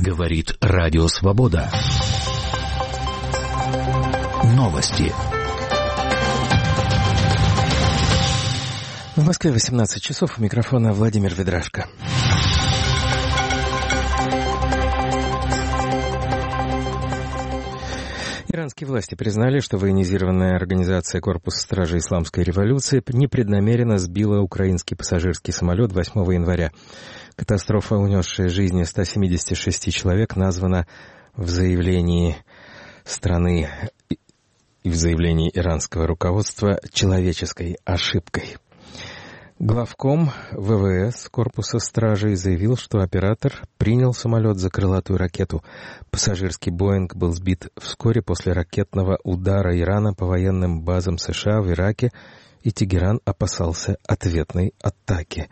Говорит Радио Свобода. Новости. В Москве 18 часов. У микрофона Владимир Ведрашко. Иранские власти признали, что военизированная организация Корпуса стражей Исламской революции непреднамеренно сбила украинский пассажирский самолет 8 января. Катастрофа, унесшая жизни 176 человек, названа в заявлении страны и в заявлении иранского руководства человеческой ошибкой. Главком ВВС Корпуса стражей заявил, что оператор принял самолет за крылатую ракету. Пассажирский «Боинг» был сбит вскоре после ракетного удара Ирана по военным базам США в Ираке, и Тегеран опасался ответной атаки.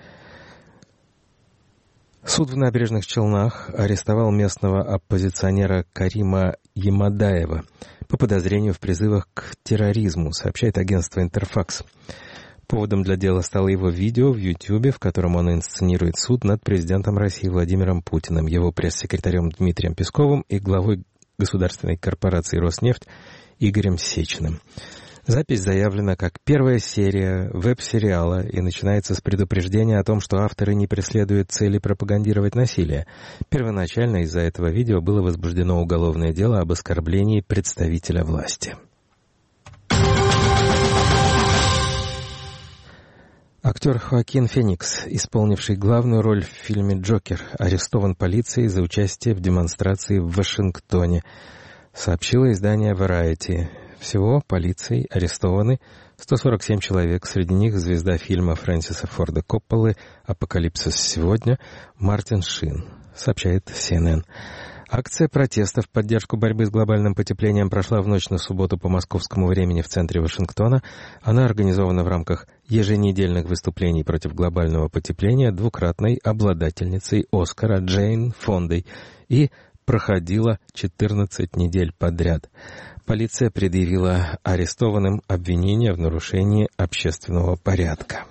Суд в Набережных Челнах арестовал местного оппозиционера Карима Ямадаева по подозрению в призывах к терроризму, сообщает агентство «Интерфакс». Поводом для дела стало его видео в Ютьюбе, в котором он инсценирует суд над президентом России Владимиром Путиным, его пресс-секретарем Дмитрием Песковым и главой государственной корпорации «Роснефть» Игорем Сечиным. Запись заявлена как первая серия веб-сериала и начинается с предупреждения о том, что авторы не преследуют цели пропагандировать насилие. Первоначально из-за этого видео было возбуждено уголовное дело об оскорблении представителя власти. Актер Хоакин Феникс, исполнивший главную роль в фильме «Джокер», арестован полицией за участие в демонстрации в Вашингтоне, сообщило издание Variety. Всего полицией арестованы 147 человек, среди них звезда фильма Фрэнсиса Форда Копполы «Апокалипсис сегодня» Мартин Шин, сообщает CNN. Акция протеста в поддержку борьбы с глобальным потеплением прошла в ночь на субботу по московскому времени в центре Вашингтона. Она организована в рамках еженедельных выступлений против глобального потепления двукратной обладательницей Оскара Джейн Фондой и проходила 14 недель подряд. Полиция предъявила арестованным обвинения в нарушении общественного порядка.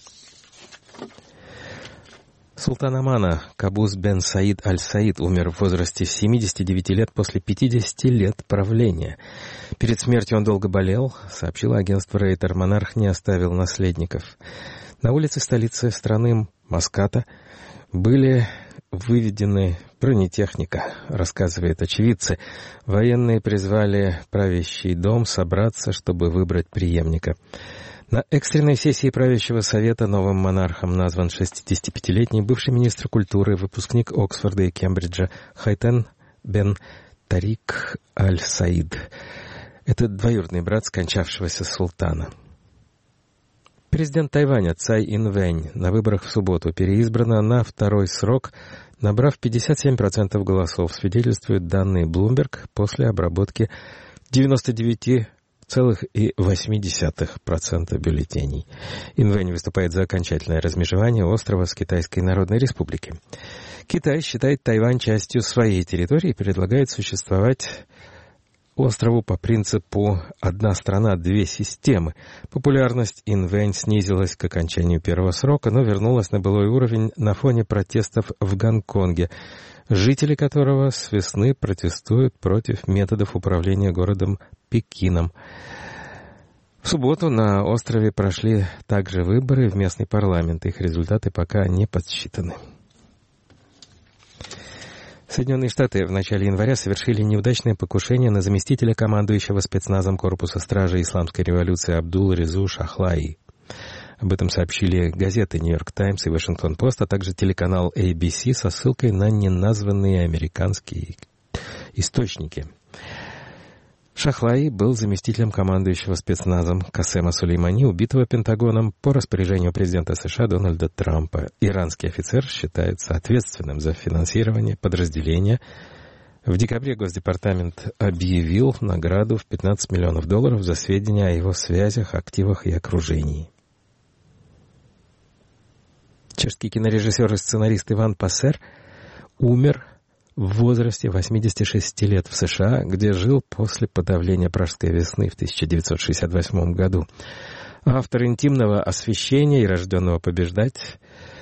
Султан Омана Кабус бен Саид аль-Саид умер в возрасте 79 лет после 50 лет правления. Перед смертью он долго болел, сообщило агентство Рейтер. Монарх не оставил наследников. На улице столицы страны Маската были выведены бронетехника, рассказывает очевидцы. Военные призвали правящий дом собраться, чтобы выбрать преемника. На экстренной сессии правящего совета новым монархом назван 65-летний бывший министр культуры, выпускник Оксфорда и Кембриджа Хайтен бен Тарик аль-Саид. Это двоюродный брат скончавшегося султана. Президент Тайваня Цай Инвэнь на выборах в субботу переизбрана на второй срок, набрав 57% голосов, свидетельствуют данные Bloomberg после обработки 99,8% бюллетеней. Инвэнь выступает за окончательное размежевание острова с Китайской Народной Республикой. Китай считает Тайвань частью своей территории и предлагает существовать острову по принципу «одна страна, две системы». Популярность Инвэнь снизилась к окончанию первого срока, но вернулась на былой уровень на фоне протестов в Гонконге, жители которого с весны протестуют против методов управления городом Пекином. В субботу на острове прошли также выборы в местный парламент. Их результаты пока не подсчитаны. Соединенные Штаты в начале января совершили неудачное покушение на заместителя командующего спецназом Корпуса стражей Исламской революции Абдул-Резу Шахлаи. Об этом сообщили газеты «Нью-Йорк Таймс» и «Вашингтон-Пост», а также телеканал ABC со ссылкой на неназванные американские источники. Шахлаи был заместителем командующего спецназом Касема Сулеймани, убитого Пентагоном по распоряжению президента США Дональда Трампа. Иранский офицер считается ответственным за финансирование подразделения. В декабре Госдепартамент объявил награду в $15 миллионов за сведения о его связях, активах и окружении. Чешский кинорежиссер и сценарист Иван Пассер умер в возрасте 86 лет в США, где жил после подавления Пражской весны в 1968 году. Автор «Интимного освещения» и «Рожденного побеждать»